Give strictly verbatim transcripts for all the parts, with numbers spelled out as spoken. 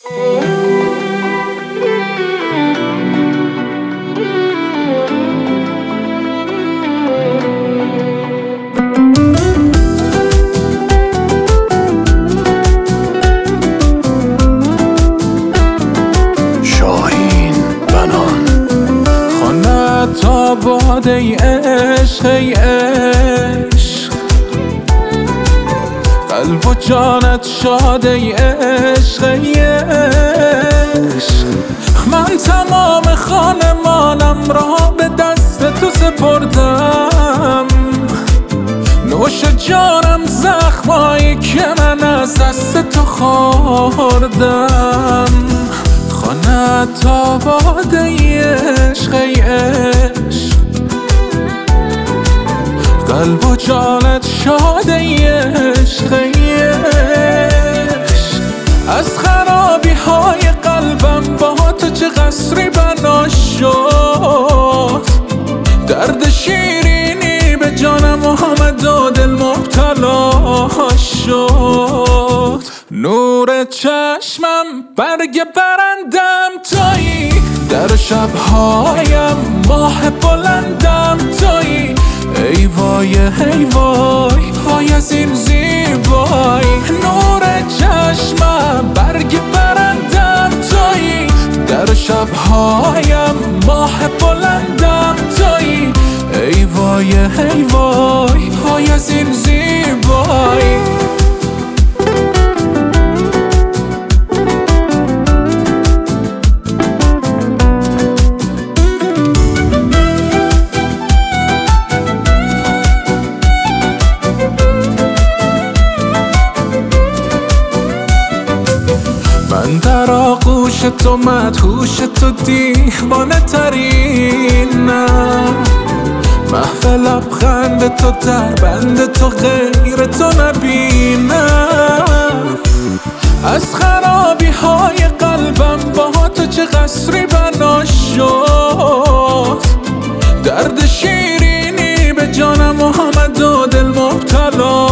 تا باد ای عشق ای عشق، قلب و جانت شاد ای عشق ای عشق. من تمام خانمانم را به دست تو سپردم، نوش جانم زخمایی که من از دست تو خوردم. خانه تا باد ای عشق ای عشق، قلب و جانت شاد ای عشق ای عشق. از خرابی های قلبم با تو چه قصری بنا شد، درد شیرینی به جانم آمد و دل مبتلا شد. نور چشمم برگ برندم تویی، در شبهایم ماه بلندم تویی. ای وای ای وای وای از این زیبایی. نور چشمم برگ برندم تویی، در شبهایم ماه بلندم تویی. ای وای ای وای وای از این زیبایی. من در آغوش تو مدهوش تو دیوانه ترینم، محو لبخند تو در بند تو غیر تو نبینم. از خرابی های قلبم با تو چه قصری بنا شد، درد شیرینی به جانم آمد و دل مبتلا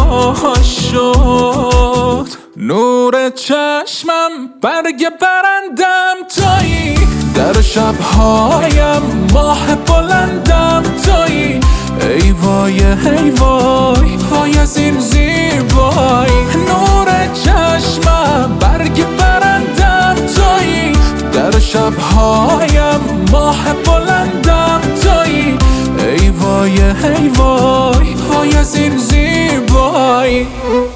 شد. نور چشمم برگ برندم تویی، در شبهایم ماه بلندم تویی. ای وای ای وای وای از این زیبایی. نور چشمم برگ برندم تویی، در شبهایم ماه بلندم تویی. ای وای ای وای وای از این زیبایی.